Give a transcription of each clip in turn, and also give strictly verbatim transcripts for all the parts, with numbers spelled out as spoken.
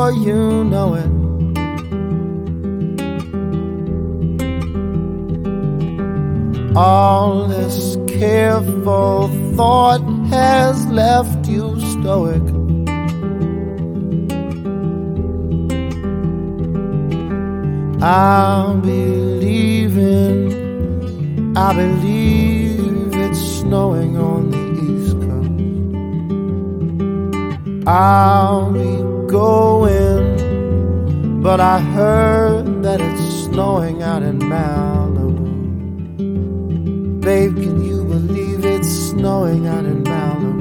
before you know it. All this careful thought has left you stoic. I believe in, I believe it's snowing on the East Coast. I'll be going, but I heard that it's snowing out in Malibu. Babe, can you believe it's snowing out in Malibu?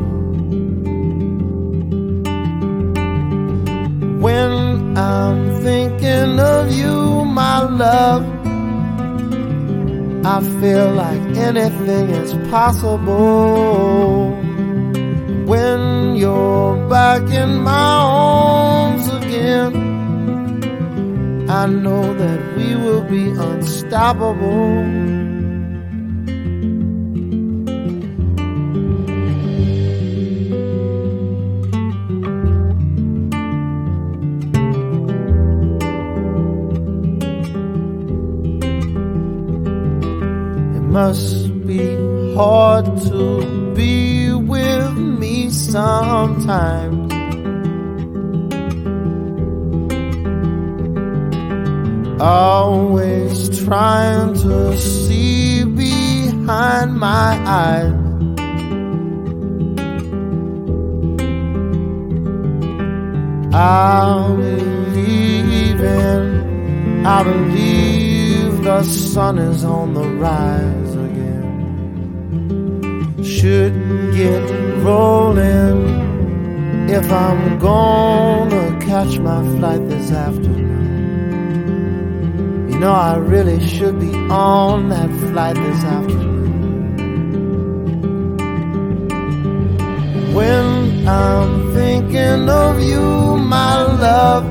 When I'm thinking of you, my love, I feel like anything is possible. When you're back in my arms again, I know that we will be unstoppable. Must be hard to be with me sometimes. Always trying to see behind my eyes. I believe in, I believe the sun is on the rise again. Should get rolling if I'm gonna catch my flight this afternoon. You know I really should be on that flight this afternoon. When I'm thinking of you, my love,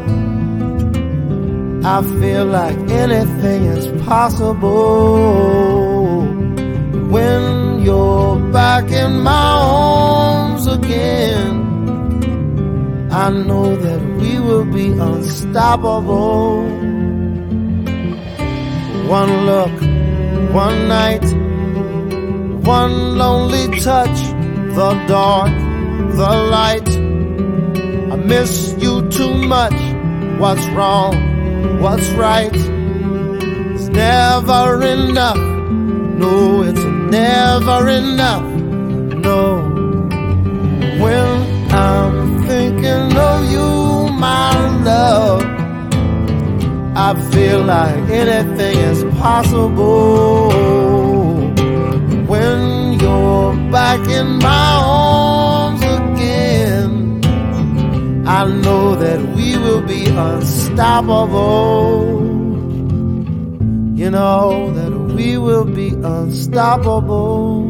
I feel like anything is possible. When you're back in my arms again, I know that we will be unstoppable. One look, one night, one lonely touch, the dark, the light. I miss you too much. What's wrong? What's right? It's never enough. No, it's never enough. No. When I'm thinking of you, my love, I feel like anything is possible. When you're back in my arms again, I know that we will be unstoppable. You know that we will be unstoppable.